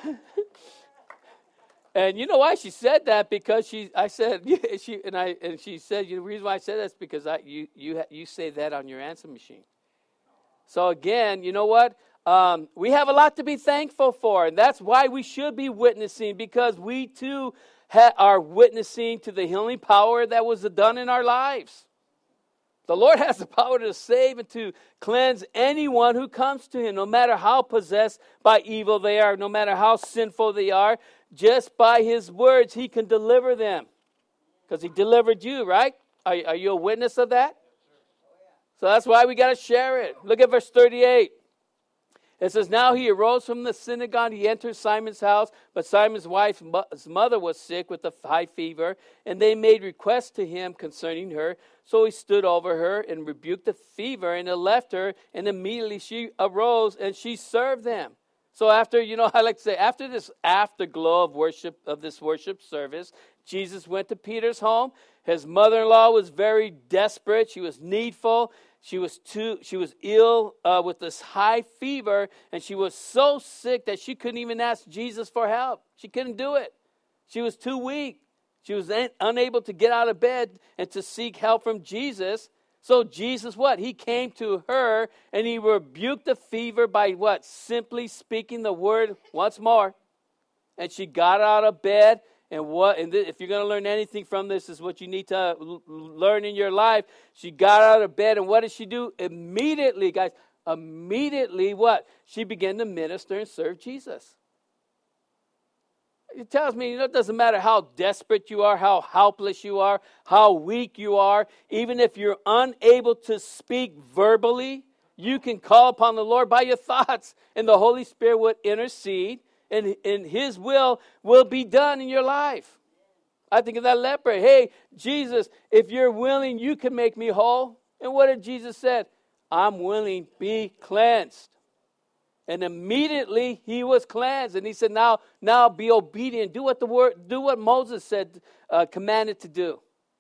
And you know why she said that? Because she, I said, yeah, she, and I, and she said, the reason why I said that is because I, you, you, you say that on your answer machine. So again, you know what? Um, we have a lot to be thankful for, and that's why we should be witnessing, because we too ha- are witnessing to the healing power that was done in our lives. The Lord has the power to save and to cleanse anyone who comes to Him, no matter how possessed by evil they are, no matter how sinful they are. Just by His words, He can deliver them, because He delivered you, right? Are, are you a witness of that? So that's why we got to share it. Look at verse thirty-eight. It says, now he arose from the synagogue, he entered Simon's house, but Simon's wife's mother was sick with a high fever, and they made request to him concerning her. So he stood over her and rebuked the fever, and it left her, and immediately she arose, and she served them. So after, you know, I like to say, after this afterglow of worship, of this worship service, Jesus went to Peter's home. His mother-in-law was very desperate. She was needful. She was too. She was ill uh, with this high fever, and she was so sick that she couldn't even ask Jesus for help. She couldn't do it. She was too weak. She was un- unable to get out of bed and to seek help from Jesus. So Jesus, what? He came to her, and he rebuked the fever by what? Simply speaking the word once more. And she got out of bed. And what? And th- if you're going to learn anything from this, is what you need to l- learn in your life. She got out of bed, and what did she do? Immediately, guys, immediately what? She began to minister and serve Jesus. It tells me, you know, it doesn't matter how desperate you are, how helpless you are, how weak you are. Even if you're unable to speak verbally, you can call upon the Lord by your thoughts, and the Holy Spirit would intercede. And, and His will will be done in your life. I think of that leper. Hey, Jesus, if you're willing, you can make me whole. And what did Jesus say? I'm willing, be cleansed. And immediately he was cleansed. And he said, now, now be obedient. Do what the word, do what Moses said, uh, commanded to do.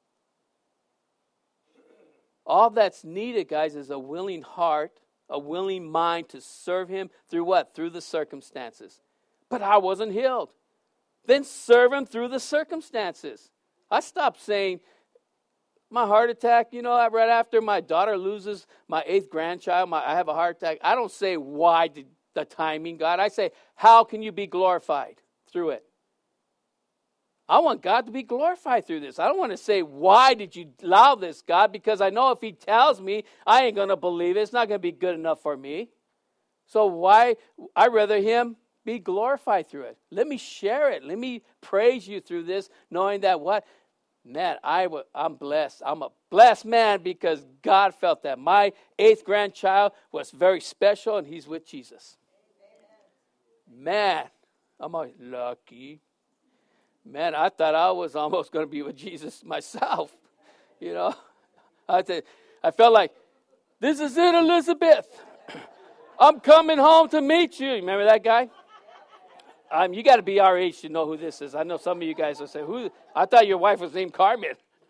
All that's needed, guys, is a willing heart, a willing mind to serve Him through what? Through the circumstances. But I wasn't healed. Then serve Him through the circumstances. I stopped saying, my heart attack, you know, right after my daughter loses my eighth grandchild, my, I have a heart attack. I don't say, why did the timing, God? I say, how can you be glorified through it? I want God to be glorified through this. I don't want to say, why did you allow this, God? Because I know if He tells me, I ain't going to believe it. It's not going to be good enough for me. So why? I'd rather Him be glorified through it. Let me share it. Let me praise you through this, knowing that what? Man, I w- I'm blessed. I'm a blessed man because God felt that. My eighth grandchild was very special, and he's with Jesus. Man, I'm always lucky. Man, I thought I was almost going to be with Jesus myself. You know, I th- I felt like, this is it, Elizabeth. I'm coming home to meet you. Remember that guy? Um, you got to be our age to know who this is. I know some of you guys will say, "Who? I thought your wife was named Carmen."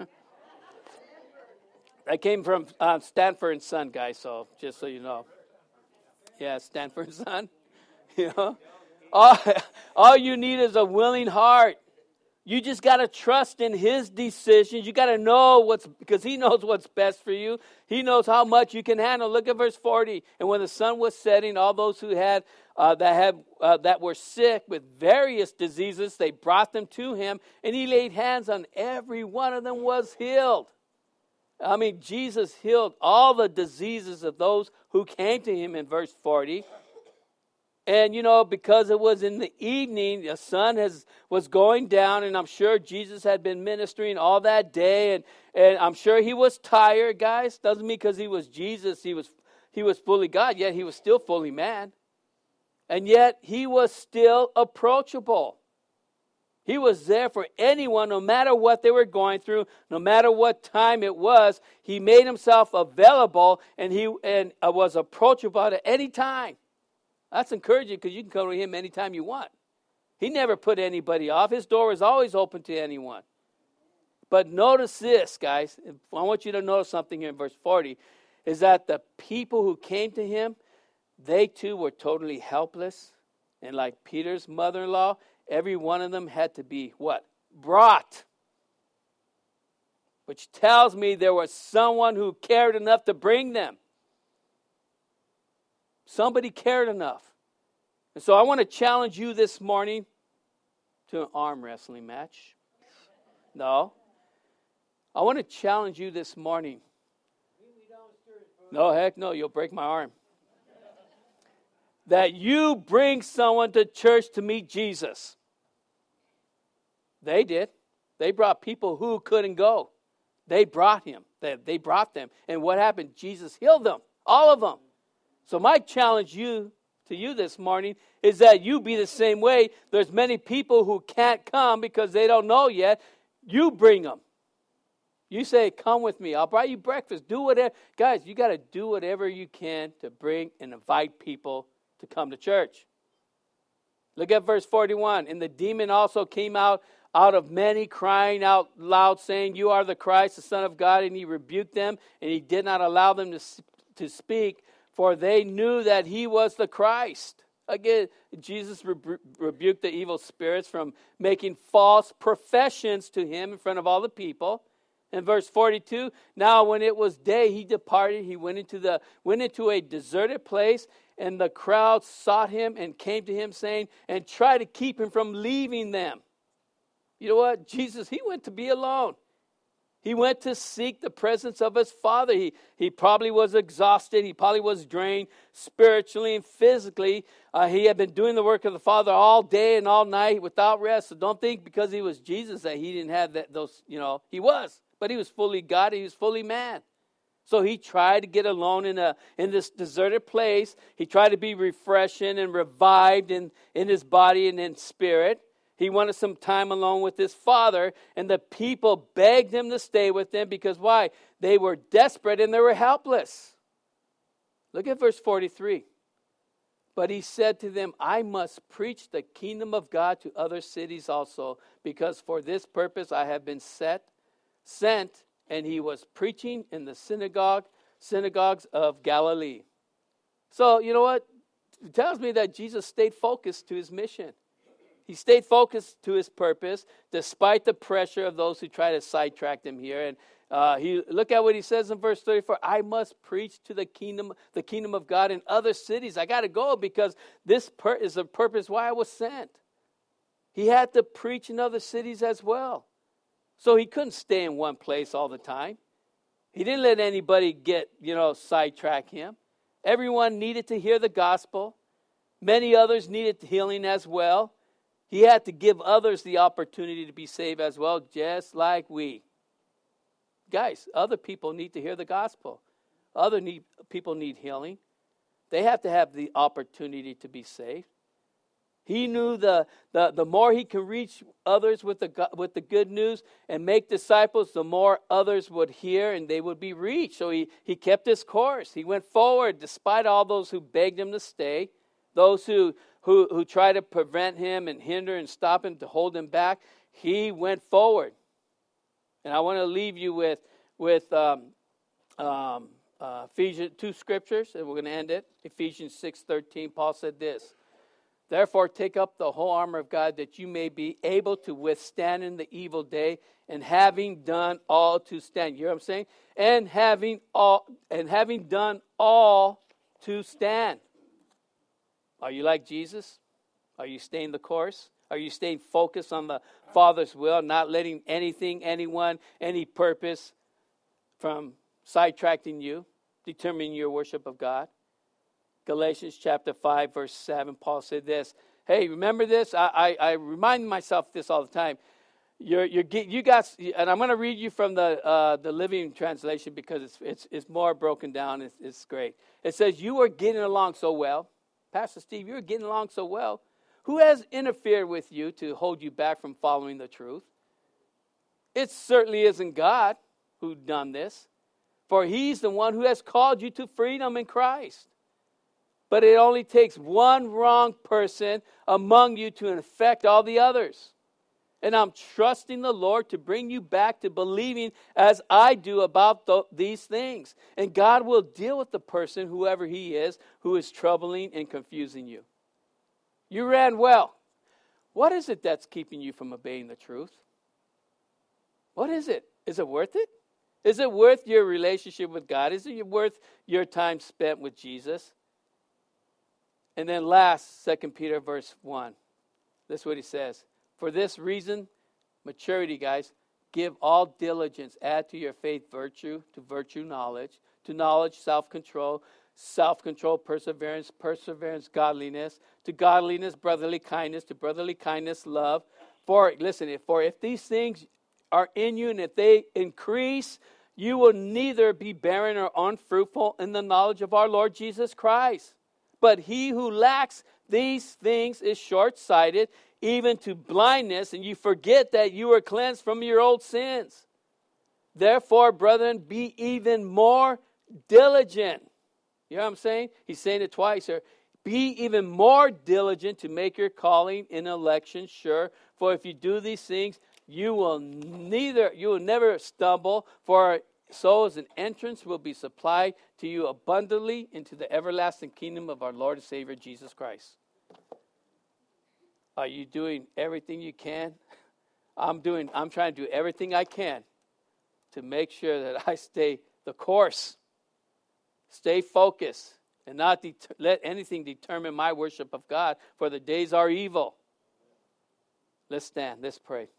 I came from uh, Stanford and Son, guys. So just so you know, yeah, Stanford and Son. You know, all, all you need is a willing heart. You just got to trust in his decisions. You got to know what's, because he knows what's best for you. He knows how much you can handle. Look at verse forty. And when the sun was setting, all those who had, uh, that had, uh, that were sick with various diseases, they brought them to him, and he laid hands on every one of them was healed. I mean, Jesus healed all the diseases of those who came to him in verse forty. And, you know, because it was in the evening, the sun has was going down, and I'm sure Jesus had been ministering all that day, and, and I'm sure he was tired, guys. Doesn't mean because he was Jesus, he was he was fully God, yet he was still fully man. And yet he was still approachable. He was there for anyone, no matter what they were going through, no matter what time it was. He made himself available, and he and uh, was approachable at any time. That's encouraging because you can come to him anytime you want. He never put anybody off. His door is always open to anyone. But notice this, guys. I want you to notice something here in verse forty, is that the people who came to him, they too were totally helpless. And like Peter's mother-in-law, every one of them had to be what? Brought. Which tells me there was someone who cared enough to bring them. Somebody cared enough. And so I want to challenge you this morning to an arm wrestling match. No. I want to challenge you this morning. No, heck no, you'll break my arm. That you bring someone to church to meet Jesus. They did. They brought people who couldn't go. They brought him. They, they brought them. And what happened? Jesus healed them. All of them. So my challenge you to you this morning is that you be the same way. There's many people who can't come because they don't know yet. You bring them. You say, come with me. I'll buy you breakfast. Do whatever. Guys, you got to do whatever you can to bring and invite people to come to church. Look at verse forty-one. And the demon also came out out of many, crying out loud, saying, you are the Christ, the Son of God. And he rebuked them, and he did not allow them to, to speak, for they knew that he was the Christ. Again, Jesus rebu- rebuked the evil spirits from making false professions to him in front of all the people. In verse forty-two, now when it was day, he departed. He went into the went into a deserted place, and the crowd sought him and came to him, saying, and tried to keep him from leaving them. You know what? Jesus, he went to be alone. He went to seek the presence of his Father. He, he probably was exhausted. He probably was drained spiritually and physically. Uh, he had been doing the work of the Father all day and all night without rest. So don't think because he was Jesus that he didn't have that. Those, you know, he was. But he was fully God. He was fully man. So he tried to get alone in a in this deserted place. He tried to be refreshing and revived in, in his body and in spirit. He wanted some time alone with his Father, and the people begged him to stay with them because why? They were desperate and they were helpless. Look at verse forty-three. But he said to them, I must preach the kingdom of God to other cities also, because for this purpose I have been set, sent, and he was preaching in the synagogue, synagogues of Galilee. So, you know what? It tells me that Jesus stayed focused to his mission. He stayed focused to his purpose, despite the pressure of those who try to sidetrack him here. And uh, he look at what he says in verse thirty-four. I must preach to the kingdom, the kingdom of God in other cities. I got to go because this per- is the purpose why I was sent. He had to preach in other cities as well. So he couldn't stay in one place all the time. He didn't let anybody get, you know, sidetrack him. Everyone needed to hear the gospel. Many others needed healing as well. He had to give others the opportunity to be saved as well, just like we. Guys, other people need to hear the gospel. Other need, people need healing. They have to have the opportunity to be saved. He knew the, the, the more he can reach others with the, with the good news and make disciples, the more others would hear and they would be reached. So he, he kept his course. He went forward despite all those who begged him to stay, those who, who, who tried to prevent him and hinder and stop him, to hold him back. He went forward. And I want to leave you with, with um, um, uh, Ephesians, two scriptures, and we're going to end it. Ephesians six thirteen, Paul said this: "Therefore take up the whole armor of God, that you may be able to withstand in the evil day, and having done all to stand." You know what I'm saying? And having all and having done all to stand. Are you like Jesus? Are you staying the course? Are you staying focused on the Father's will, not letting anything, anyone, any purpose from sidetracking you, determining your worship of God? Galatians chapter five, verse seven, Paul said this. Hey, remember this? I, I, I remind myself this all the time. You're, you're, you got, and I'm going to read you from the uh, the Living Translation because it's it's, it's more broken down. It's, it's great. It says, "You are getting along so well." Pastor Steve, you're getting along so well. Who has interfered with you to hold you back from following the truth? It certainly isn't God who done this, for he's the one who has called you to freedom in Christ. But it only takes one wrong person among you to infect all the others. And I'm trusting the Lord to bring you back to believing as I do about th- these things. And God will deal with the person, whoever he is, who is troubling and confusing you. You ran well. What is it that's keeping you from obeying the truth? What is it? Is it worth it? Is it worth your relationship with God? Is it worth your time spent with Jesus? And then last, Second Peter verse one. This is what he says. "For this reason," maturity, guys, "give all diligence, add to your faith virtue, to virtue knowledge, to knowledge self-control, self-control perseverance, perseverance godliness, to godliness brotherly kindness, to brotherly kindness love. For," listen, "for if these things are in you and if they increase, you will neither be barren or unfruitful in the knowledge of our Lord Jesus Christ. But he who lacks these things is short-sighted, even to blindness, and you forget that you were cleansed from your old sins. Therefore, brethren, be even more diligent." You know what I'm saying? He's saying it twice here. "Be even more diligent to make your calling and election sure. For if you do these things, you will neither you will never stumble, for so as an entrance will be supplied to you abundantly into the everlasting kingdom of our Lord and Savior Jesus Christ." Are you doing everything you can? I'm doing I'm trying to do everything I can to make sure that I stay the course. Stay focused and not det- let anything determine my worship of God, for the days are evil. Let's stand. Let's pray.